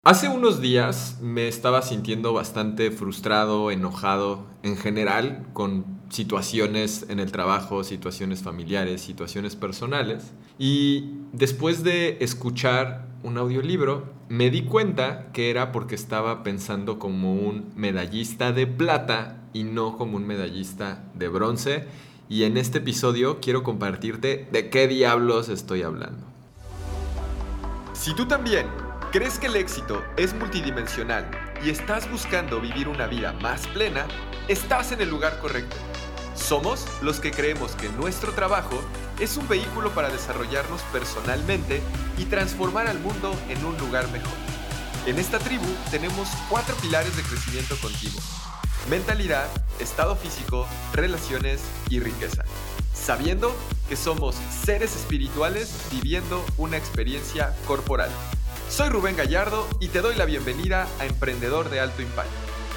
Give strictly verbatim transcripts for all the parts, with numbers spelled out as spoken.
Hace unos días me estaba sintiendo bastante frustrado, enojado en general con situaciones en el trabajo, situaciones familiares, situaciones personales. Y después de escuchar un audiolibro, me di cuenta que era porque estaba pensando como un medallista de plata y no como un medallista de bronce. Y en este episodio quiero compartirte de qué diablos estoy hablando. Si tú también crees que el éxito es multidimensional y estás buscando vivir una vida más plena, estás en el lugar correcto. Somos los que creemos que nuestro trabajo es un vehículo para desarrollarnos personalmente y transformar al mundo en un lugar mejor. En esta tribu tenemos cuatro pilares de crecimiento continuo: mentalidad, estado físico, relaciones y riqueza, sabiendo que somos seres espirituales viviendo una experiencia corporal. Soy Rubén Gallardo y te doy la bienvenida a Emprendedor de Alto Impacto.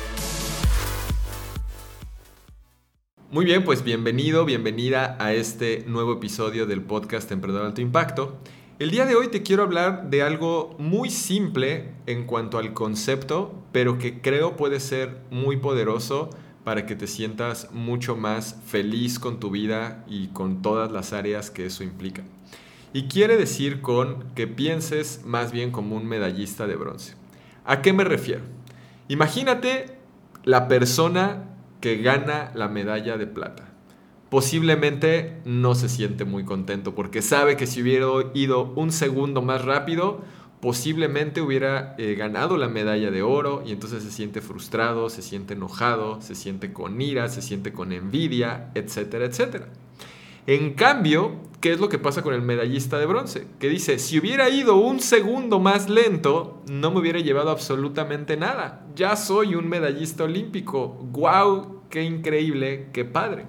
Muy bien, pues bienvenido, bienvenida a este nuevo episodio del podcast Emprendedor de Alto Impacto. El día de hoy te quiero hablar de algo muy simple en cuanto al concepto, pero que creo puede ser muy poderoso para que te sientas mucho más feliz con tu vida y con todas las áreas que eso implica. Y quiere decir con que pienses más bien como un medallista de bronce. ¿A qué me refiero? Imagínate la persona que gana la medalla de plata. Posiblemente no se siente muy contento porque sabe que si hubiera ido un segundo más rápido, posiblemente hubiera eh, ganado la medalla de oro, y entonces se siente frustrado, se siente enojado, se siente con ira, se siente con envidia, etcétera, etcétera. En cambio, ¿qué es lo que pasa con el medallista de bronce? Que dice, si hubiera ido un segundo más lento, no me hubiera llevado absolutamente nada. Ya soy un medallista olímpico. ¡Guau! ¡Qué increíble! ¡Qué padre!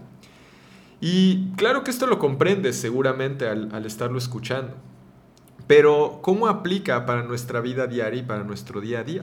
Y claro que esto lo comprendes seguramente al, al estarlo escuchando. Pero, ¿cómo aplica para nuestra vida diaria y para nuestro día a día?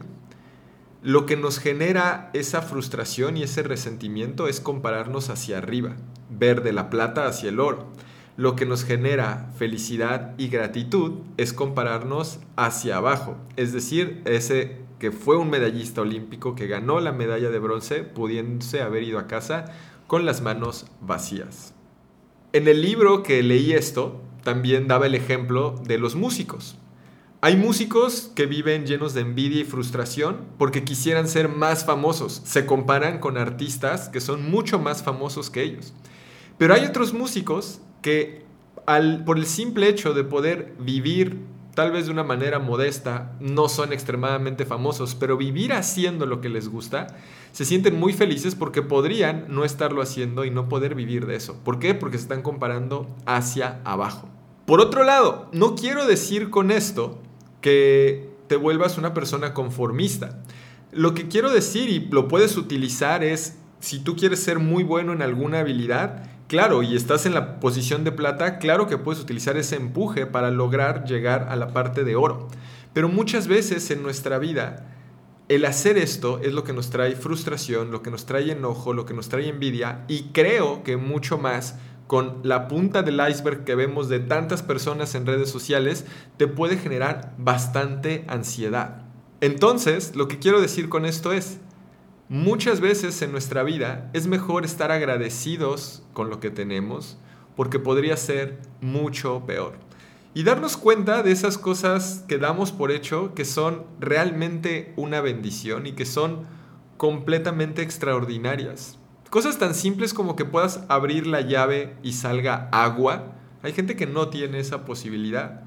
Lo que nos genera esa frustración y ese resentimiento es compararnos hacia arriba, ver de la plata hacia el oro. Lo que nos genera felicidad y gratitud es compararnos hacia abajo, es decir, ese que fue un medallista olímpico que ganó la medalla de bronce pudiéndose haber ido a casa con las manos vacías. En el libro que leí esto, también daba el ejemplo de los músicos. Hay músicos que viven llenos de envidia y frustración porque quisieran ser más famosos. Se comparan con artistas que son mucho más famosos que ellos. Pero hay otros músicos que, al, por el simple hecho de poder vivir tal vez de una manera modesta, no son extremadamente famosos, pero vivir haciendo lo que les gusta, se sienten muy felices porque podrían no estarlo haciendo y no poder vivir de eso. ¿Por qué? Porque se están comparando hacia abajo. Por otro lado, no quiero decir con esto que te vuelvas una persona conformista. Lo que quiero decir, y lo puedes utilizar, es si tú quieres ser muy bueno en alguna habilidad, claro, y estás en la posición de plata, claro que puedes utilizar ese empuje para lograr llegar a la parte de oro. Pero muchas veces en nuestra vida, el hacer esto es lo que nos trae frustración, lo que nos trae enojo, lo que nos trae envidia, y creo que mucho más con la punta del iceberg que vemos de tantas personas en redes sociales, te puede generar bastante ansiedad. Entonces, lo que quiero decir con esto es, muchas veces en nuestra vida es mejor estar agradecidos con lo que tenemos, porque podría ser mucho peor. Y darnos cuenta de esas cosas que damos por hecho, que son realmente una bendición y que son completamente extraordinarias. Cosas tan simples como que puedas abrir la llave y salga agua. Hay gente que no tiene esa posibilidad.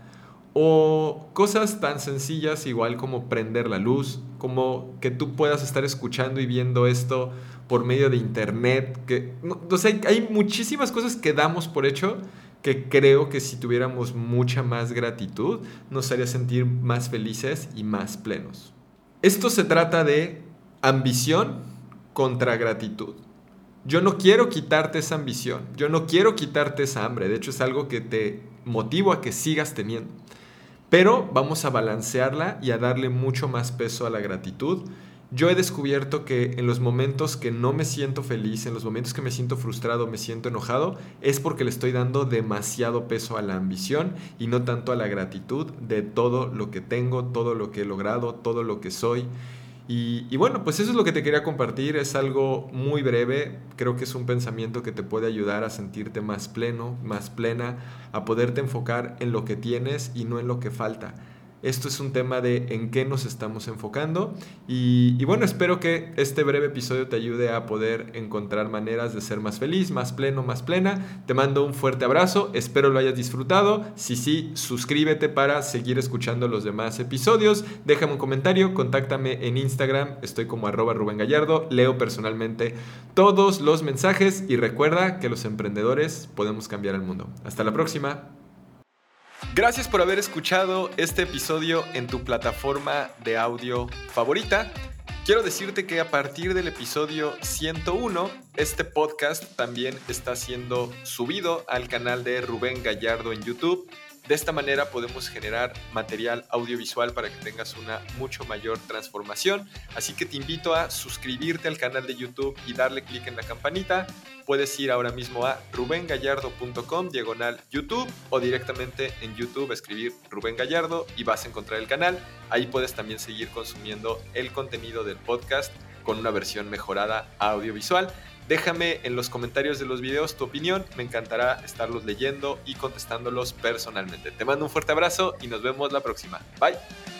O cosas tan sencillas igual como prender la luz, como que tú puedas estar escuchando y viendo esto por medio de internet. Que, no, o sea, hay, hay muchísimas cosas que damos por hecho que creo que si tuviéramos mucha más gratitud nos haría sentir más felices y más plenos. Esto se trata de ambición contra gratitud. Yo no quiero quitarte esa ambición, yo no quiero quitarte esa hambre, de hecho es algo que te motivo a que sigas teniendo. Pero vamos a balancearla y a darle mucho más peso a la gratitud Yo he descubierto que en los momentos que no me siento feliz, en los momentos que me siento frustrado, me siento enojado, es porque le estoy dando demasiado peso a la ambición y no tanto a la gratitud de todo lo que tengo, todo lo que he logrado, todo lo que soy. Y, y bueno, pues eso es lo que te quería compartir. Es algo muy breve. Creo que es un pensamiento que te puede ayudar a sentirte más pleno, más plena, a poderte enfocar en lo que tienes y no en lo que falta. Esto es un tema de en qué nos estamos enfocando y, y bueno, espero que este breve episodio te ayude a poder encontrar maneras de ser más feliz, más pleno, más plena. Te mando un fuerte abrazo, espero lo hayas disfrutado. Si sí, suscríbete para seguir escuchando los demás episodios. Déjame un comentario, contáctame en Instagram, estoy como arroba Rubén Gallardo, leo personalmente todos los mensajes y recuerda que los emprendedores podemos cambiar el mundo. Hasta la próxima. Gracias por haber escuchado este episodio en tu plataforma de audio favorita. Quiero decirte que a partir del episodio ciento uno, este podcast también está siendo subido al canal de Rubén Gallardo en YouTube. De esta manera podemos generar material audiovisual para que tengas una mucho mayor transformación. Así que te invito a suscribirte al canal de YouTube y darle clic en la campanita. Puedes ir ahora mismo a rubengallardo.com diagonal YouTube o directamente en YouTube escribir Rubén Gallardo y vas a encontrar el canal. Ahí puedes también seguir consumiendo el contenido del podcast con una versión mejorada audiovisual. Déjame en los comentarios de los videos tu opinión, me encantará estarlos leyendo y contestándolos personalmente. Te mando un fuerte abrazo y nos vemos la próxima. Bye.